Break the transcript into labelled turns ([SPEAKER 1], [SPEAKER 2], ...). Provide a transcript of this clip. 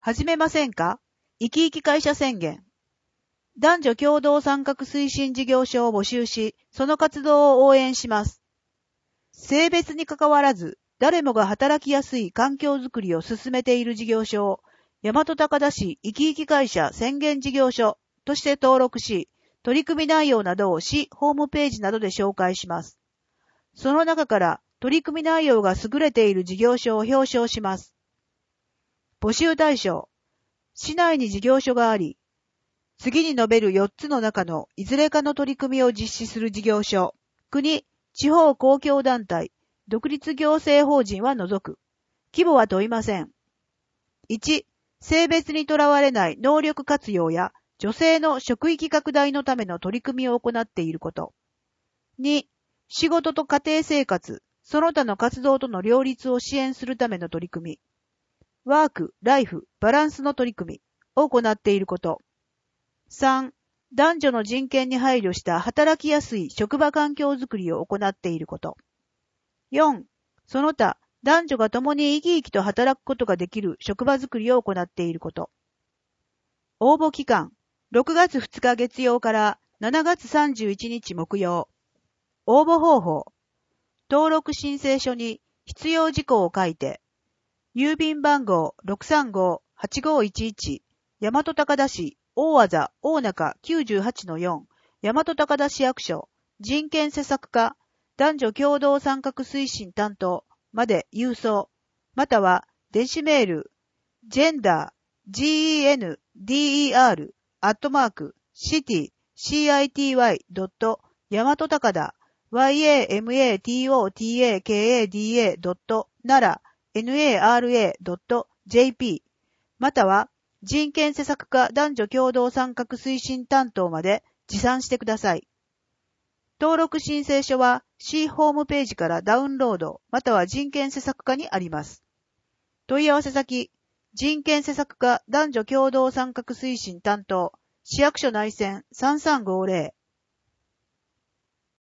[SPEAKER 1] 始めませんか？生き生き会社宣言。男女共同参画推進事業所を募集し、その活動を応援します。性別にかかわらず、誰もが働きやすい環境づくりを進めている事業所を、大和高田市生き生き会社宣言事業所として登録し、取り組み内容などを市ホームページなどで紹介します。その中から取り組み内容が優れている事業所を表彰します。募集対象。市内に事業所があり、次に述べる4つの中のいずれかの取り組みを実施する事業所、国、地方公共団体、独立行政法人は除く。規模は問いません。1、性別にとらわれない能力活用や女性の職域拡大のための取り組みを行っていること。2、仕事と家庭生活、その他の活動との両立を支援するための取り組み。ワーク、ライフ、バランスの取り組みを行っていること。3、男女の人権に配慮した働きやすい職場環境づくりを行っていること。4、その他、男女が共に生き生きと働くことができる職場づくりを行っていること。応募期間、6月2日月曜から7月31日木曜。応募方法、登録申請書に必要事項を書いて、郵便番号 635-8511 大和高田市大字大中 98-4 大和高田市役所人権施策課男女共同参画推進担当まで郵送、または電子メール gender@city.city.damatotaka yamatotaka.nara.jp または人権施策課男女共同参画推進担当まで持参してください。登録申請書は市ホームページからダウンロードまたは人権施策課にあります。問い合わせ先、人権施策課男女共同参画推進担当、市役所内線3350